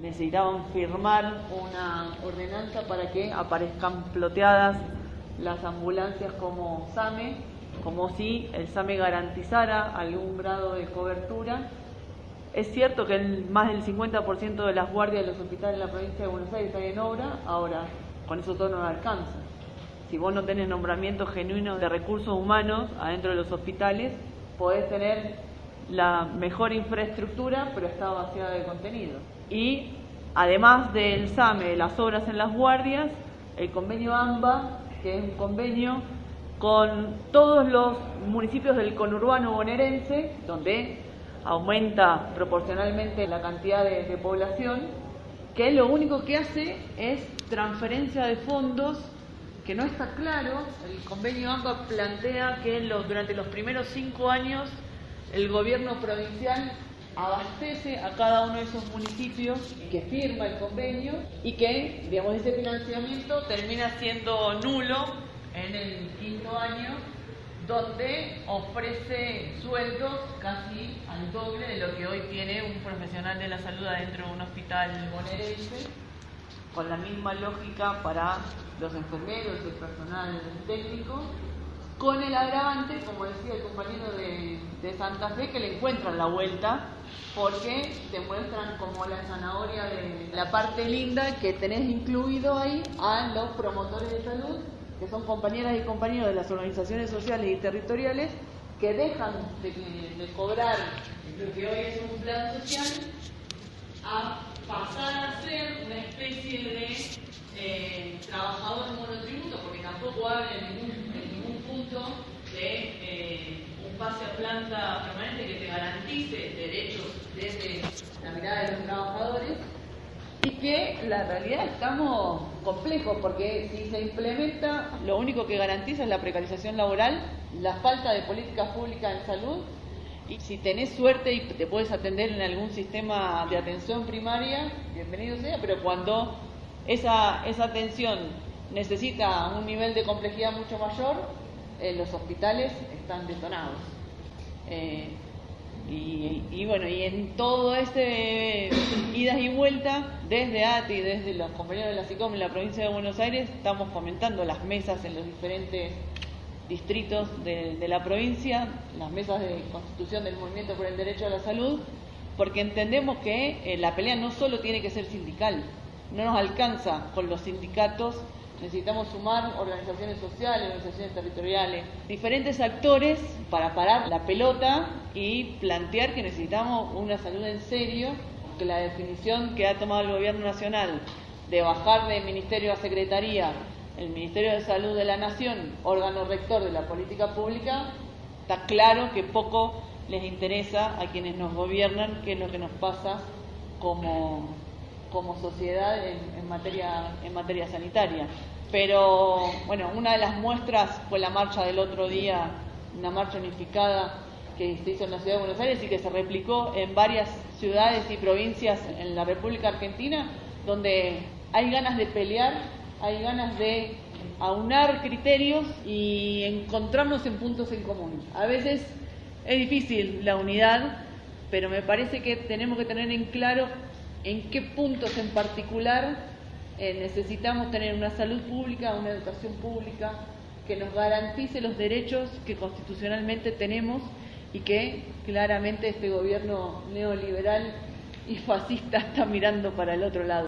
necesitaban firmar una ordenanza para que aparezcan ploteadas las ambulancias como SAME, como si el SAME garantizara algún grado de cobertura. Es cierto que más del 50% de las guardias de los hospitales en la provincia de Buenos Aires están en obra. Ahora, con eso todo no alcanza. Si vos no tenés nombramiento genuino de recursos humanos adentro de los hospitales, podés tener la mejor infraestructura, pero está vaciada de contenido. Y además del SAME, de las obras en las guardias, el convenio AMBA, que es un convenio con todos los municipios del conurbano bonaerense, donde aumenta proporcionalmente la cantidad de población, que lo único que hace es transferencia de fondos, que no está claro. El convenio AMBA plantea que durante los primeros 5 años el gobierno provincial abastece a cada uno de esos municipios que firma el convenio y que, digamos, ese financiamiento termina siendo nulo en el 5.º año, donde ofrece sueldos casi al doble de lo que hoy tiene un profesional de la salud adentro de un hospital bonaerense, con la misma lógica para los enfermeros y el personal técnico, con el agravante, como decía el compañero de Santa Fe, que le encuentran la vuelta, porque te muestran como la zanahoria de la parte linda que tenés incluido ahí a los promotores de salud, que son compañeras y compañeros de las organizaciones sociales y territoriales, que dejan de cobrar lo que hoy es un plan social a pasar a ser una especie de trabajador monotributo, porque tampoco habla en ningún punto de un pase a planta permanente que te garantice derechos desde la mirada de los trabajadores, y que la realidad estamos complejos, porque si se implementa, lo único que garantiza es la precarización laboral, la falta de políticas públicas en salud, y si tenés suerte y te puedes atender en algún sistema de atención primaria, bienvenido sea, pero cuando esa atención necesita un nivel de complejidad mucho mayor, los hospitales están detonados. Y bueno, y en todo este idas y vueltas, desde ATI, desde los compañeros de la SICOM en la provincia de Buenos Aires, estamos fomentando las mesas en los diferentes distritos de la provincia, las mesas de constitución del Movimiento por el Derecho a la Salud, porque entendemos que la pelea no solo tiene que ser sindical, no nos alcanza con los sindicatos, necesitamos sumar organizaciones sociales, organizaciones territoriales, diferentes actores para parar la pelota y plantear que necesitamos una salud en serio, que la definición que ha tomado el Gobierno Nacional de bajar de ministerio a secretaría el Ministerio de Salud de la Nación, órgano rector de la política pública, está claro que poco les interesa a quienes nos gobiernan qué es lo que nos pasa como sociedad en materia sanitaria. Pero bueno, una de las muestras fue la marcha del otro día, una marcha unificada que se hizo en la ciudad de Buenos Aires y que se replicó en varias ciudades y provincias en la República Argentina, donde hay ganas de pelear, hay ganas de aunar criterios y encontrarnos en puntos en común. A veces es difícil la unidad, pero me parece que tenemos que tener en claro en qué puntos en particular necesitamos tener una salud pública, una educación pública que nos garantice los derechos que constitucionalmente tenemos y que claramente este gobierno neoliberal y fascista está mirando para el otro lado.